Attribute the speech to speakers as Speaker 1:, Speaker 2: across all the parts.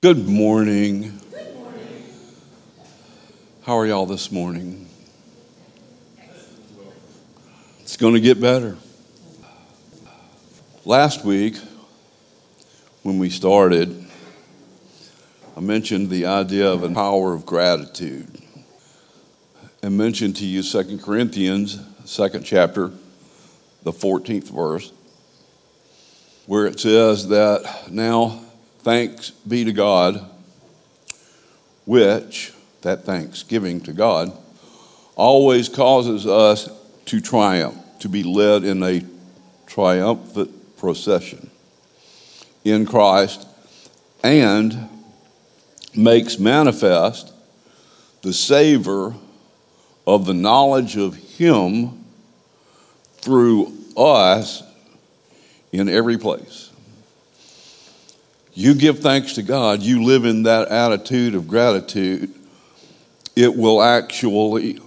Speaker 1: Good morning. How are y'all this morning? It's going to get better. Last week, when we started, I mentioned the idea of the power of gratitude. And mentioned to you 2 Corinthians, 2nd chapter, the 14th verse, where it says that now thanks be to God, which, that thanksgiving to God, always causes us to triumph, to be led in a triumphant procession in Christ, and makes manifest the savor of the knowledge of Him through us in every place. You give thanks to God, you live in that attitude of gratitude, it will actually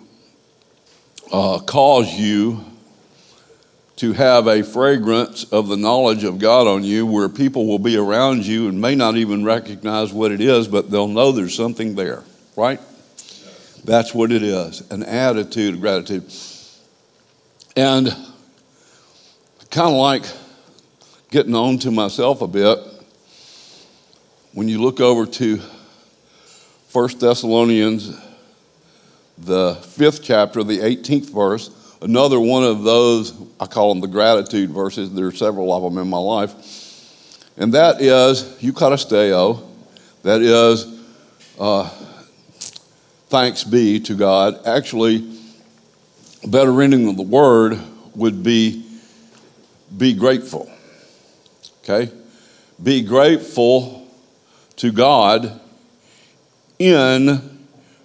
Speaker 1: cause you to have a fragrance of the knowledge of God on you, where people will be around you and may not even recognize what it is, but they'll know there's something there, right? That's what it is, an attitude of gratitude. And kind of like getting on to myself a bit, when you look over to 1 Thessalonians, the 5th chapter, the 18th verse, another one of those, I call them the gratitude verses. There are several of them in my life. And that is, eucharisteo, that is, thanks be to God. Actually, a better rendering of the word would be grateful. Okay? Be grateful to God in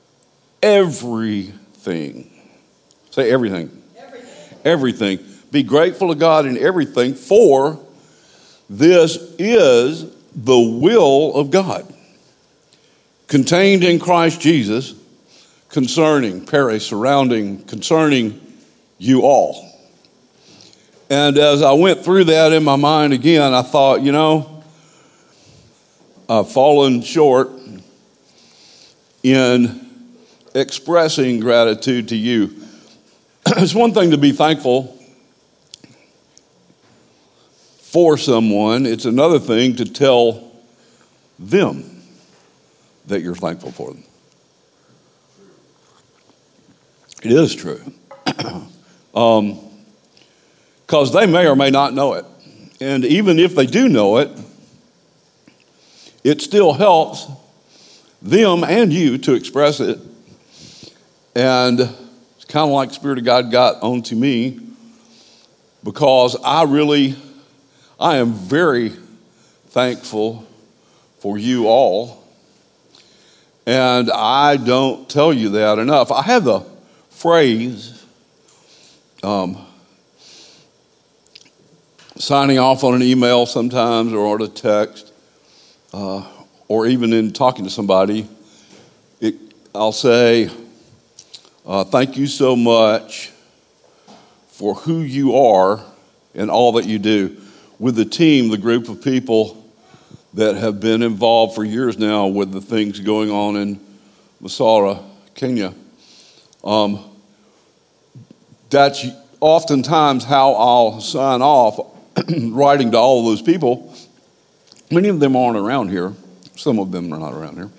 Speaker 1: everything. Say everything. Everything. Be grateful to God in everything, for this is the will of God, contained in Christ Jesus, concerning you all. And as I went through that in my mind again, I thought, I've fallen short in expressing gratitude to you. It's one thing to be thankful for someone. It's another thing to tell them that you're thankful for them. It is true. Because they may or may not know it. And even if they do know it, it still helps them and you to express it. And it's kind of like the Spirit of God got onto me, because I am very thankful for you all. And I don't tell you that enough. I have the phrase, signing off on an email sometimes, or on a text, or even in talking to somebody, I'll say, thank you so much for who you are and all that you do. With the team, the group of people that have been involved for years now with the things going on in Masara, Kenya, that's oftentimes how I'll sign off, writing to all of those people. Many of them aren't around here. Some of them are not around here.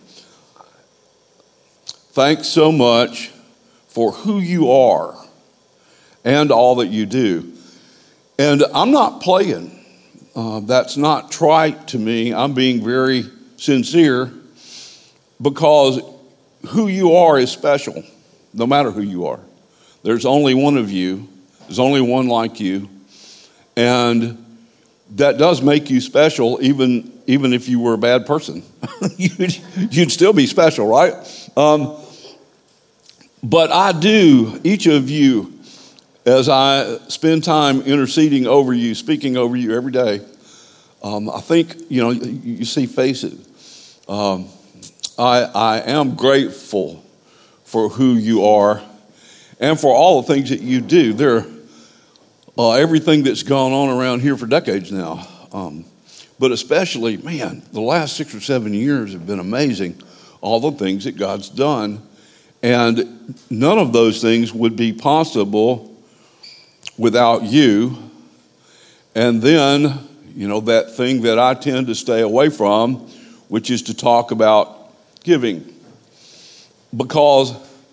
Speaker 1: Thanks so much for who you are and all that you do. And I'm not playing. That's not trite to me. I'm being very sincere, because who you are is special, no matter who you are. There's only one of you. There's only one like you. And that does make you special, even if you were a bad person. You'd still be special, right? But I do, each of you, as I spend time interceding over you, speaking over you every day, I think, you see faces. I am grateful for who you are and for all the things that you do. Everything that's gone on around here for decades now. But especially, man, the last 6 or 7 years have been amazing, all the things that God's done. And none of those things would be possible without you. And then, that thing that I tend to stay away from, which is to talk about giving. Because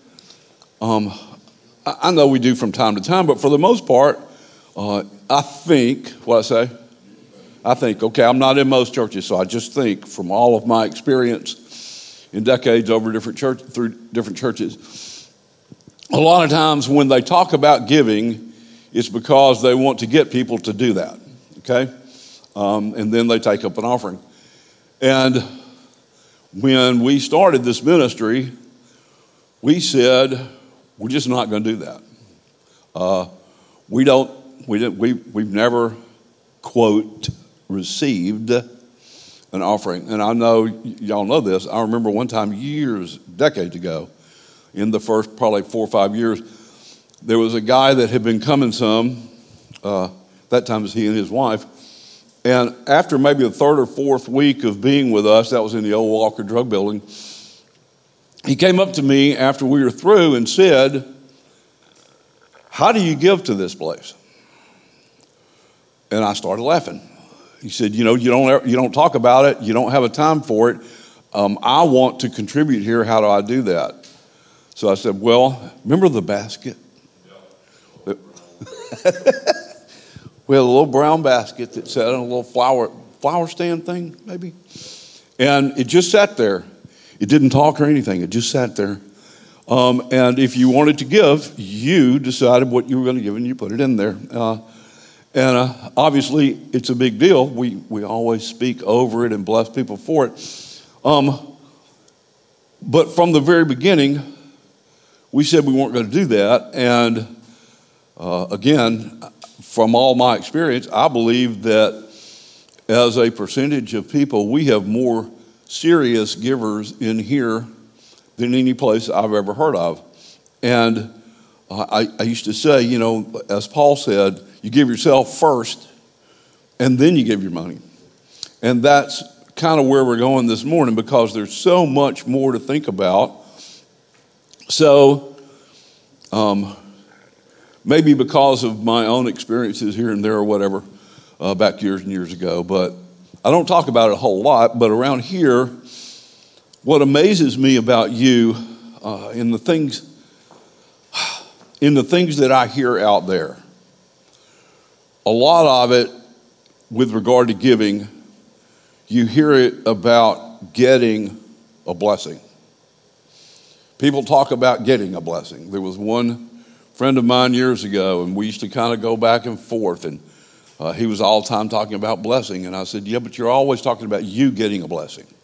Speaker 1: I know we do from time to time, but for the most part, I think, okay, I'm not in most churches, so I just think from all of my experience in decades over through different churches, a lot of times when they talk about giving, it's because they want to get people to do that, okay? And then they take up an offering. And when we started this ministry, we said, we're just not going to do that. We've never, quote, received an offering. And I know y'all know this. I remember one time decades ago, in the first probably 4 or 5 years, there was a guy that had been coming some, that time it was he and his wife, and after maybe the third or fourth week of being with us, that was in the old Walker Drug Building, he came up to me after we were through and said, "How do you give to this place?" And I started laughing. He said, you don't talk about it. You don't have a time for it. I want to contribute here. How do I do that? So I said, well, remember the basket? Yeah. We had a little brown basket that sat on a little flower stand thing, maybe. And it just sat there. It didn't talk or anything. It just sat there. And if you wanted to give, you decided what you were going to give and you put it in there. And obviously, it's a big deal. We always speak over it and bless people for it. But from the very beginning, we said we weren't going to do that. And again, from all my experience, I believe that as a percentage of people, we have more serious givers in here than any place I've ever heard of. And I used to say, as Paul said, you give yourself first, and then you give your money. And that's kind of where we're going this morning, because there's so much more to think about. So, maybe because of my own experiences here and there or whatever, back years and years ago, but I don't talk about it a whole lot. But around here, what amazes me about you, in the things that I hear out there, a lot of it with regard to giving, you hear it about getting a blessing. People talk about getting a blessing. There was one friend of mine years ago, and we used to kind of go back and forth, and he was all the time talking about blessing. And I said, yeah, but you're always talking about you getting a blessing.